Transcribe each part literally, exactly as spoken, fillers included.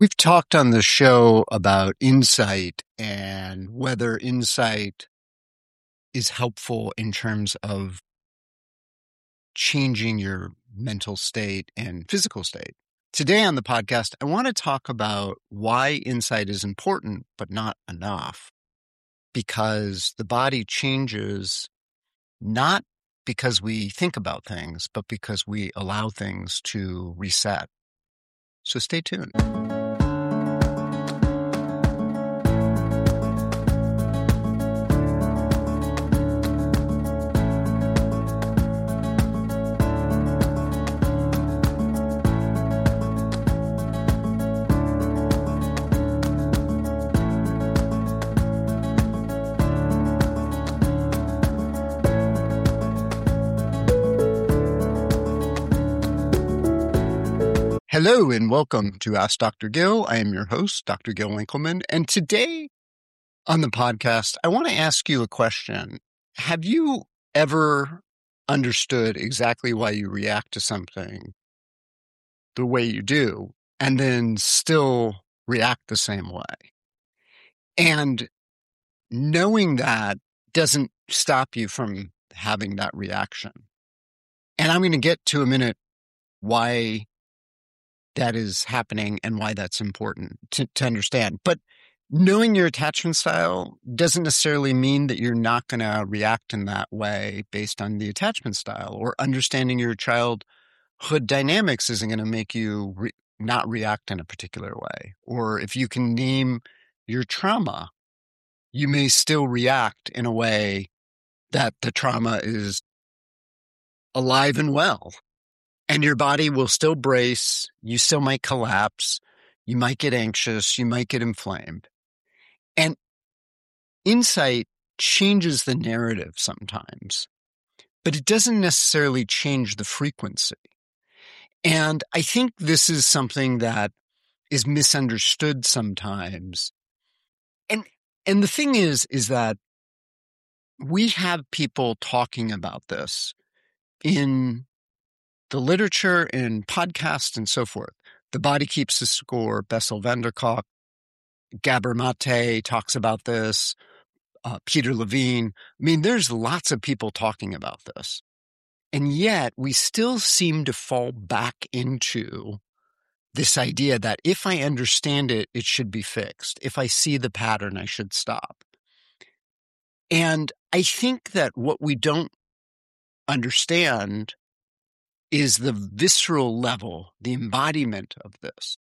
We've talked on the show about insight and whether insight is helpful in terms of changing your mental state and physical state. Today on the podcast, I want to talk about why insight is important, but not enough, because the body changes not because we think about things, but because we allow things to reset. So stay tuned. Hello and welcome to Ask Doctor Gil. I am your host, Doctor Gil Winkleman. And today on the podcast, I want to ask you a question. Have you ever understood exactly why you react to something the way you do and then still react the same way? And knowing that doesn't stop you from having that reaction. And I'm going to get to a minute why that is happening and why that's important to, to understand. But knowing your attachment style doesn't necessarily mean that you're not going to react in that way based on the attachment style, or understanding your childhood dynamics isn't going to make you re- not react in a particular way. Or if you can name your trauma, you may still react in a way that the trauma is alive and well. And your body will still brace, you still might collapse, you might get anxious, you might get inflamed. And insight changes the narrative sometimes, but it doesn't necessarily change the frequency. And I think this is something that is misunderstood sometimes. And and the thing is, is that we have people talking about this in the literature, in podcasts, and so forth. The Body Keeps the Score, Bessel van der Kolk, Gabor Mate talks about this, uh, Peter Levine. I mean, there's lots of people talking about this. And yet we still seem to fall back into this idea that if I understand it, it should be fixed. If I see the pattern, I should stop. And I think that what we don't understand is the visceral level, the embodiment of this.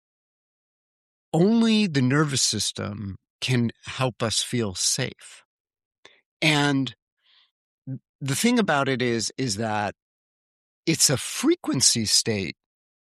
Only the nervous system can help us feel safe. And the thing about it is, is that it's a frequency state,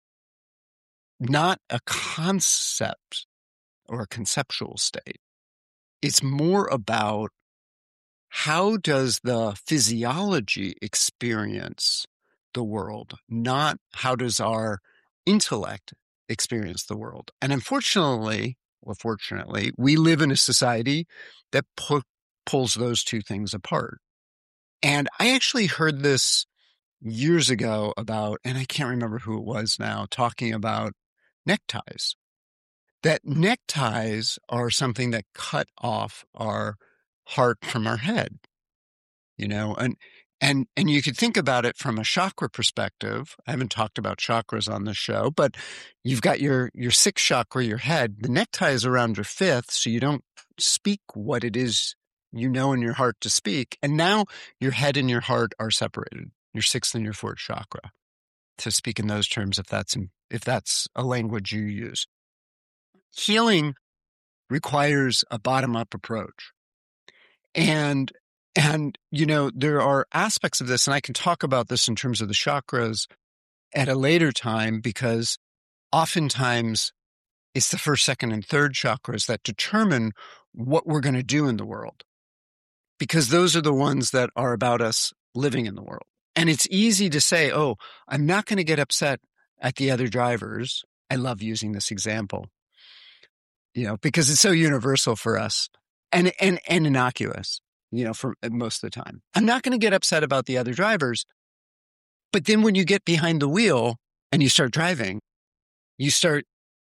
not a concept or a conceptual state. It's more about how does the physiology experience the world, not how does our intellect experience the world. And unfortunately, or fortunately, we live in a society that pu- pulls those two things apart. And I actually heard this years ago about, and I can't remember who it was now, talking about neckties. That neckties are something that cut off our heart from our head, you know, and And and you could think about it from a chakra perspective. I haven't talked about chakras on this show, but you've got your, your sixth chakra, your head. The necktie is around your fifth, so you don't speak what it is you know in your heart to speak. And now your head and your heart are separated, your sixth and your fourth chakra, to speak in those terms, if that's if that's a language you use. Healing requires a bottom-up approach. And And, you know, there are aspects of this, and I can talk about this in terms of the chakras at a later time, because oftentimes it's the first, second, and third chakras that determine what we're going to do in the world, because those are the ones that are about us living in the world. And it's easy to say, oh, I'm not going to get upset at the other drivers. I love using this example, you know, because it's so universal for us and and, and innocuous. You know, for most of the time, I'm not going to get upset about the other drivers. But then when you get behind the wheel and you start driving, you start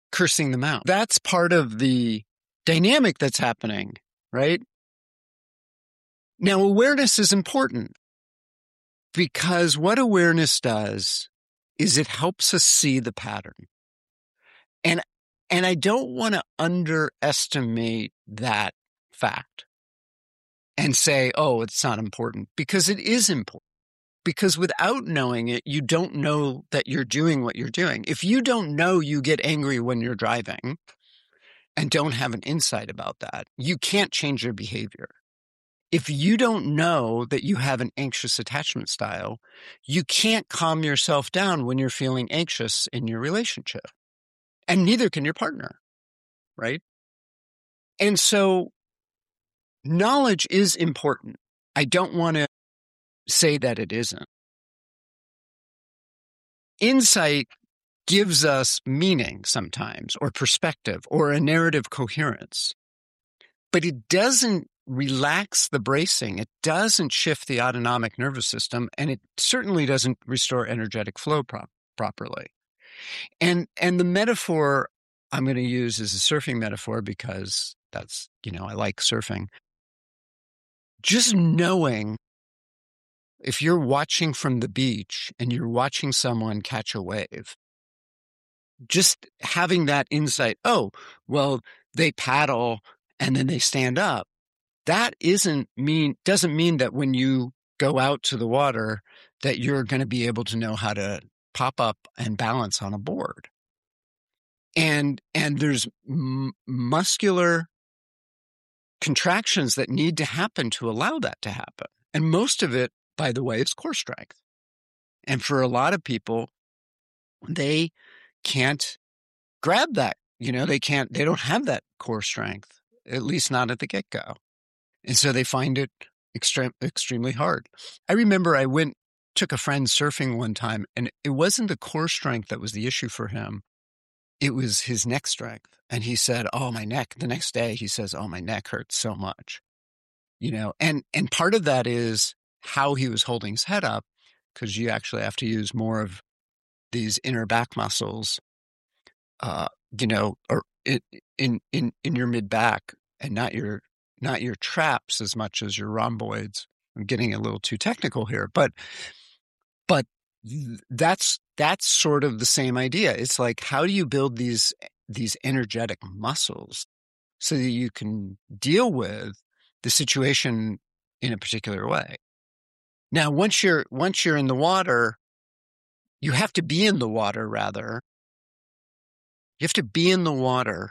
cursing them out. That's part of the dynamic that's happening, right? Now, awareness is important because what awareness does is it helps us see the pattern. And, and I don't want to underestimate that fact and say, oh, it's not important, because it is important. Because without knowing it, you don't know that you're doing what you're doing. If you don't know you get angry when you're driving and don't have an insight about that, you can't change your behavior. If you don't know that you have an anxious attachment style, you can't calm yourself down when you're feeling anxious in your relationship. And neither can your partner, right? And so knowledge is important. I don't want to say that it isn't. Insight gives us meaning sometimes, or perspective, or a narrative coherence. But it doesn't relax the bracing. It doesn't shift the autonomic nervous system, and it certainly doesn't restore energetic flow pro- properly. And and the metaphor I'm going to use is a surfing metaphor because that's, you know, I like surfing. Just knowing if you're watching from the beach and you're watching someone catch a wave, just having that insight, oh, well, they paddle and then they stand up. That isn't mean, doesn't mean that when you go out to the water that you're going to be able to know how to pop up and balance on a board. And, and there's m- muscular contractions that need to happen to allow that to happen. And most of it, by the way, is core strength. And for a lot of people, they can't grab that. You know, they can't, they don't have that core strength, at least not at the get-go. And so they find it extreme, extremely hard. I remember I went, took a friend surfing one time, and it wasn't the core strength that was the issue for him. It was his neck strength. And he said, oh, my neck. The next day he says, oh, my neck hurts so much. You know, and, and part of that is how he was holding his head up, because you actually have to use more of these inner back muscles, uh, you know, or in, in, in, in your mid back, and not your, not your traps as much as your rhomboids. I'm getting a little too technical here, but, but that's, that's sort of the same idea. It's like, how do you build these, these energetic muscles so that you can deal with the situation in a particular way? Now, once you're, once you're in the water, you have to be in the water rather. You have to be in the water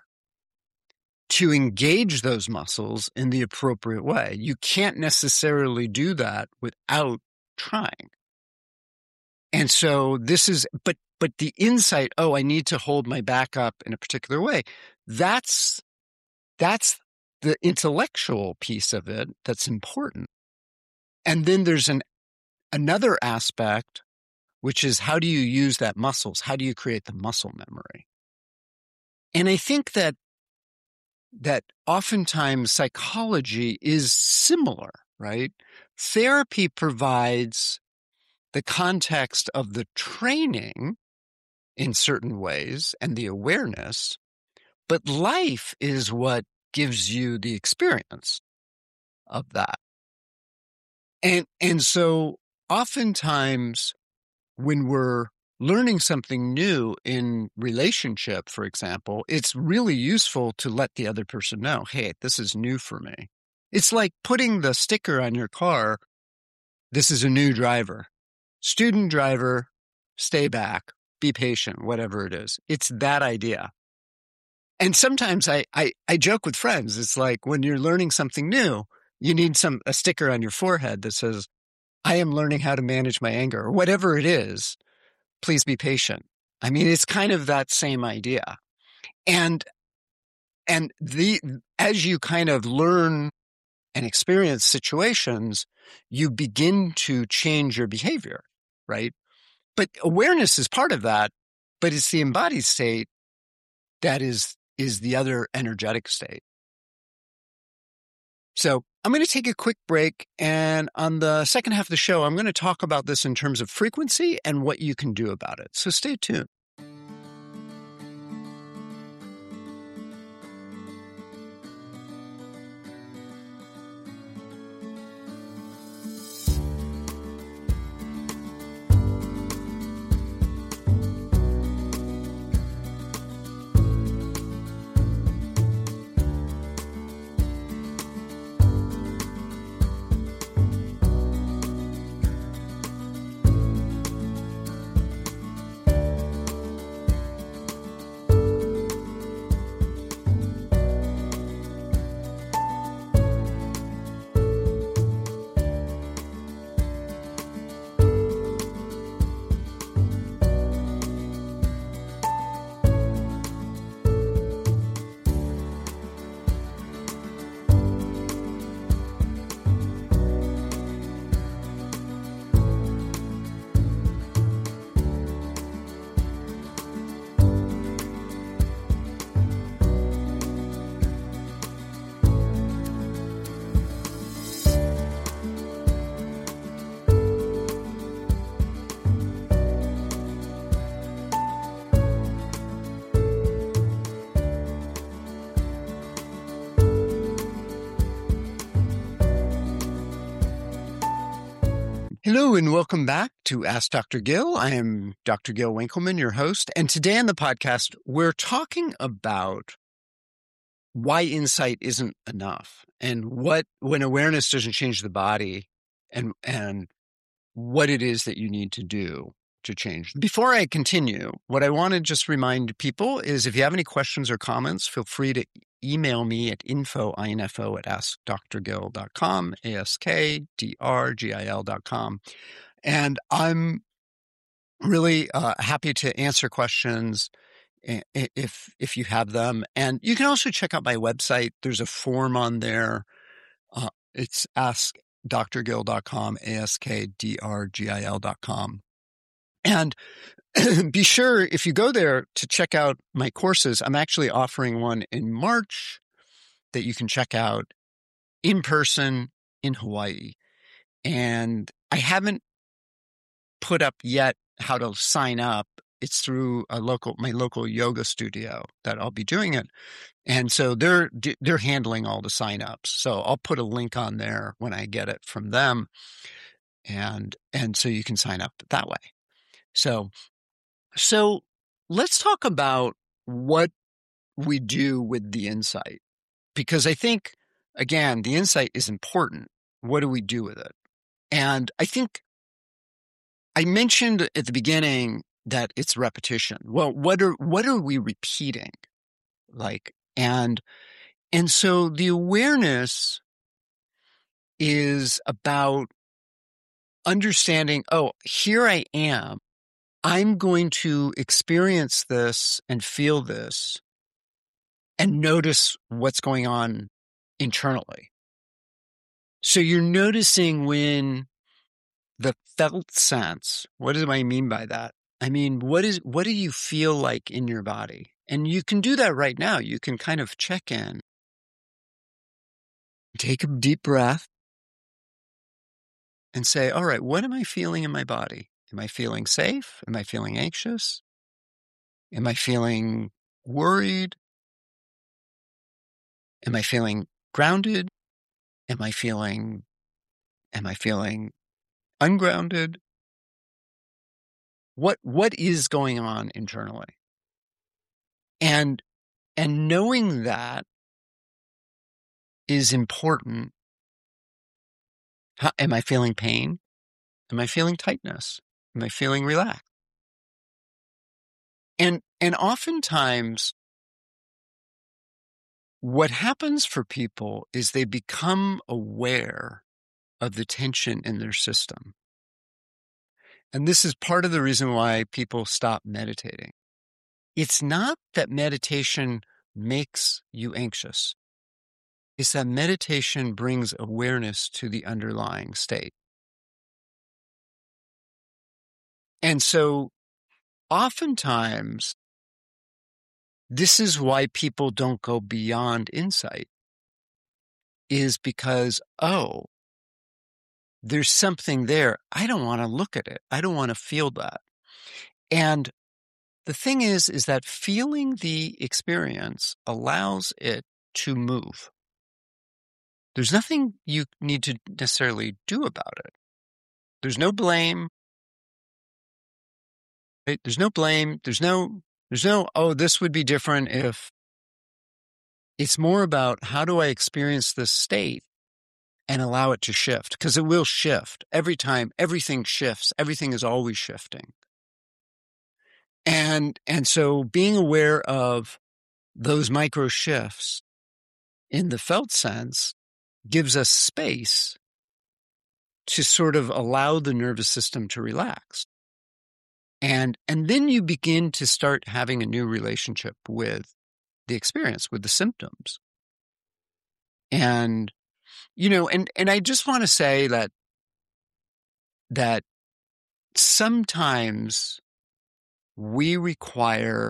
to engage those muscles in the appropriate way. You can't necessarily do that without trying. And so this is, but, but the insight, oh, I need to hold my back up in a particular way. That's, that's the intellectual piece of it that's important. And then there's an, another aspect, which is how do you use that muscles? How do you create the muscle memory? And I think that, that oftentimes psychology is similar, right? Therapy provides the context of the training in certain ways and the awareness, but life is what gives you the experience of that. And, and so oftentimes when we're learning something new in relationship, for example, it's really useful to let the other person know, hey, this is new for me. It's like putting the sticker on your car, this is a new driver. Student driver, stay back, be patient, whatever it is. It's that idea. And sometimes I, I, I joke with friends. It's like when you're learning something new, you need some a sticker on your forehead that says, I am learning how to manage my anger, or whatever it is. Please be patient. I mean, it's kind of that same idea. And, and the, as you kind of learn and experience situations, you begin to change your behavior, right? But awareness is part of that, but it's the embodied state that is, is the other energetic state. So I'm going to take a quick break, and on the second half of the show, I'm going to talk about this in terms of frequency and what you can do about it. So stay tuned. Hello and welcome back to Ask Doctor Gill. I am Doctor Gill Winkleman, your host. And today on the podcast, we're talking about why insight isn't enough and what, when awareness doesn't change the body, and, and what it is that you need to do to change. Before I continue, what I want to just remind people is if you have any questions or comments, feel free to email me at info, info at ask dr gill dot com, A S K D R G I L dot com. And I'm really uh, happy to answer questions if if you have them. And you can also check out my website. There's a form on there. Uh, it's ask dr gill dot com, A S K D R G I L dot com. And be sure, if you go there, to check out my courses. I'm actually offering one in March that you can check out in person in Hawaii. And I haven't put up yet how to sign up. It's through a local, my local yoga studio that I'll be doing it. And so they're, they're handling all the signups. So I'll put a link on there when I get it from them. And, and so you can sign up that way. So, so let's talk about what we do with the insight, because I think, again, the insight is important. What do we do with it? And I think I mentioned at the beginning that it's repetition. Well, what are, what are we repeating? Like, and, and so the awareness is about understanding, oh, here I am. I'm going to experience this and feel this and notice what's going on internally. So you're noticing when the felt sense, what do I mean by that? I mean, what is, what do you feel like in your body? And you can do that right now. You can kind of check in, take a deep breath and say, all right, what am I feeling in my body? Am I feeling safe? Am I feeling anxious? Am I feeling worried? Am I feeling grounded? Am I feeling, am I feeling ungrounded? What, what is going on internally? And, and knowing that is important. How, am I feeling pain? Am I feeling tightness? Am I feeling relaxed? And, and oftentimes what happens for people is they become aware of the tension in their system. And this is part of the reason why people stop meditating. It's not that meditation makes you anxious. It's that meditation brings awareness to the underlying state. And so oftentimes, this is why people don't go beyond insight, is because, oh, there's something there. I don't want to look at it. I don't want to feel that. And the thing is, is that feeling the experience allows it to move. There's nothing you need to necessarily do about it. There's no blame. Right? There's no blame. There's no, there's no, oh, this would be different if. It's more about how do I experience this state and allow it to shift, because it will shift every time. Everything shifts. Everything is always shifting. And, and so being aware of those micro shifts in the felt sense gives us space to sort of allow the nervous system to relax. And, and then you begin to start having a new relationship with the experience, with the symptoms. And, you know, and, and I just want to say that, that sometimes we require,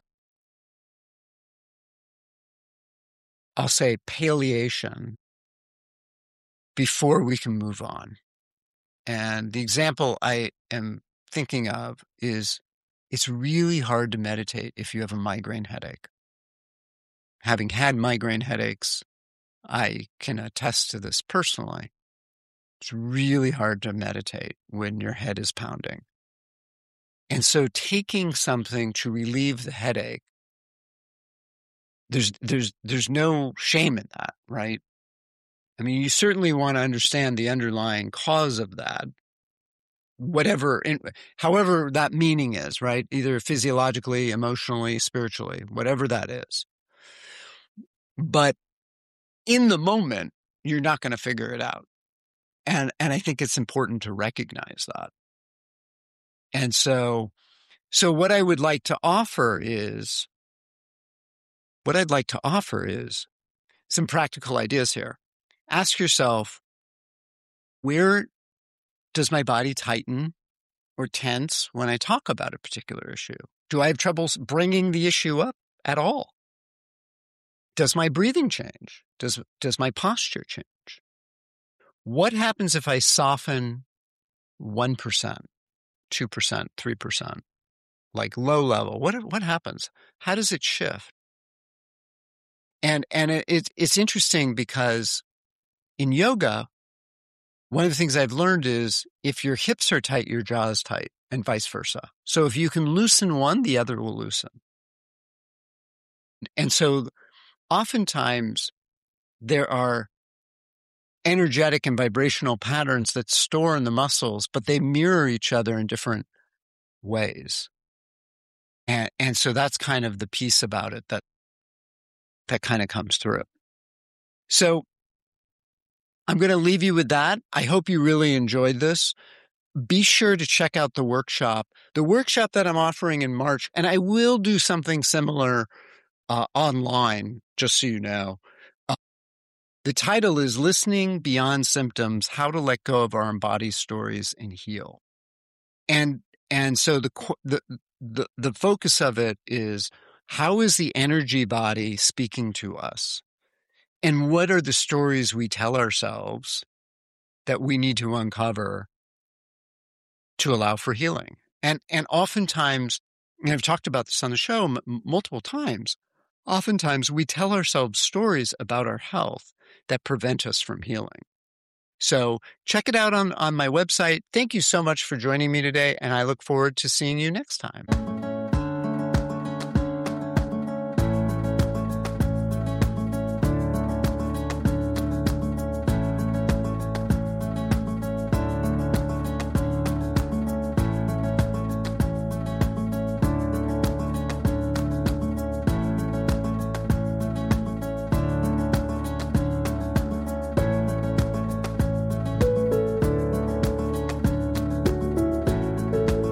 I'll say, palliation before we can move on. And the example I am thinking of is it's really hard to meditate if you have a migraine headache. Having had migraine headaches, I can attest to this personally. It's really hard to meditate when your head is pounding. And so taking something to relieve the headache, there's there's there's no shame in that, right? I mean, you certainly want to understand the underlying cause of that, whatever, however that meaning is, right? Either physiologically, emotionally, spiritually, whatever that is. But in the moment, you're not going to figure it out. And and I think it's important to recognize that. And so, so what I would like to offer is, what I'd like to offer is some practical ideas here. Ask yourself, where does my body tighten or tense when I talk about a particular issue? Do I have trouble bringing the issue up at all? Does my breathing change? Does, does my posture change? What happens if I soften one percent, two percent, three percent, like low level? What, what happens? How does it shift? And, and it, it, it's interesting because in yoga, one of the things I've learned is if your hips are tight, your jaw is tight, and vice versa. So if you can loosen one, the other will loosen. And so oftentimes there are energetic and vibrational patterns that store in the muscles, but they mirror each other in different ways. And, and so that's kind of the piece about it that, that kind of comes through. So I'm going to leave you with that. I hope you really enjoyed this. Be sure to check out the workshop, the workshop that I'm offering in March, and I will do something similar uh, online, just so you know. Uh, the title is Listening Beyond Symptoms, How to Let Go of Our Embodied Stories and Heal. And and so the the the, the focus of it is, how is the energy body speaking to us? And what are the stories we tell ourselves that we need to uncover to allow for healing? And and oftentimes, and I've talked about this on the show m- multiple times, oftentimes we tell ourselves stories about our health that prevent us from healing. So check it out on, on my website. Thank you so much for joining me today, and I look forward to seeing you next time.